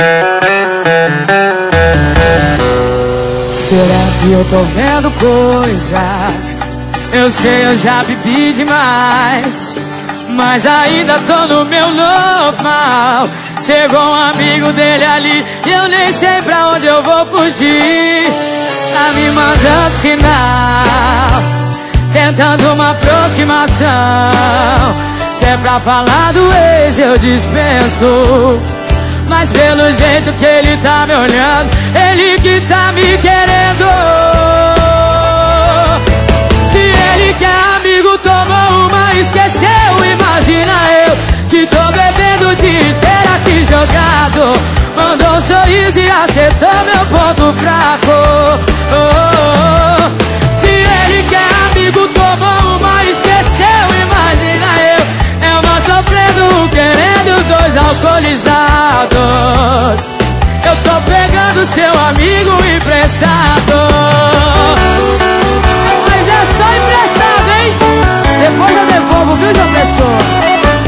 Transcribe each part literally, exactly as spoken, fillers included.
Será que eu tô vendo coisa? Eu sei, eu já bebi demais, mas ainda tô no meu normal. Chegou um amigo dele ali e eu nem sei pra onde eu vou fugir. Tá me mandando sinal, tentando uma aproximação. Se é pra falar do ex eu dispenso, mas pelo jeito que ele tá me olhando, ele que tá me querendo. Se ele que é amigo tomou uma e esqueceu, imagina eu que tô bebendo o dia inteiro aqui jogado. Mandou um sorriso e acertou meu ponto fraco. Oh, oh, oh. Se ele que é amigo tomou uma e esqueceu, imagina eu, é uma sofrendo, querendo os dois alcoolizados. Eu tô pegando seu amigo emprestado, mas é só emprestado, hein? Depois eu devolvo, viu, João Pessoa?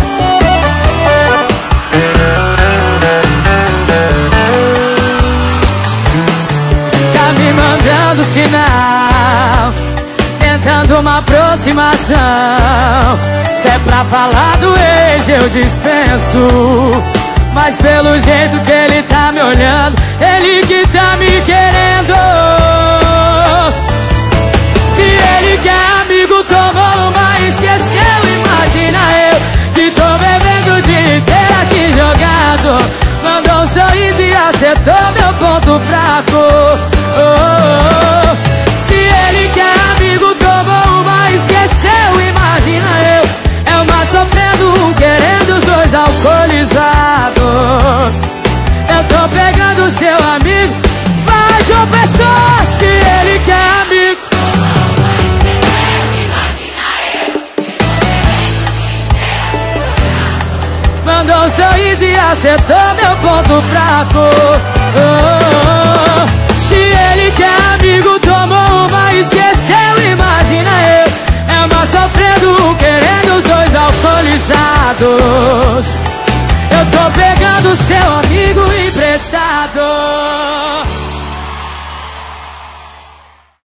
Tá me mandando sinal, tentando uma aproximação. Se é pra falar do ex eu dispenso, mas pelo jeito que ele tá me olhando, ele que tá me querendo. Se ele que é amigo tomou uma e esqueceu, imagina eu que tô bebendo o dia inteiro aqui jogado. Mandou um sorriso e acertou meu ponto fraco. Oh, oh, oh. Se ele que é amigo tomou uma e esqueceu, imagina eu, é uma sofrendo, querendo os dois alcoolizados. Eu tô pegando seu amigo, vai, João Pessoa. Se ele que é amigo, mandou um sorriso e acertou meu ponto fraco. Oh, oh, oh. Se ele que é amigo tomou uma e esqueceu, imagina eu, é uma sofrendo, querendo os dois alcoolizados. Eu tô pegando seu amigo emprestado.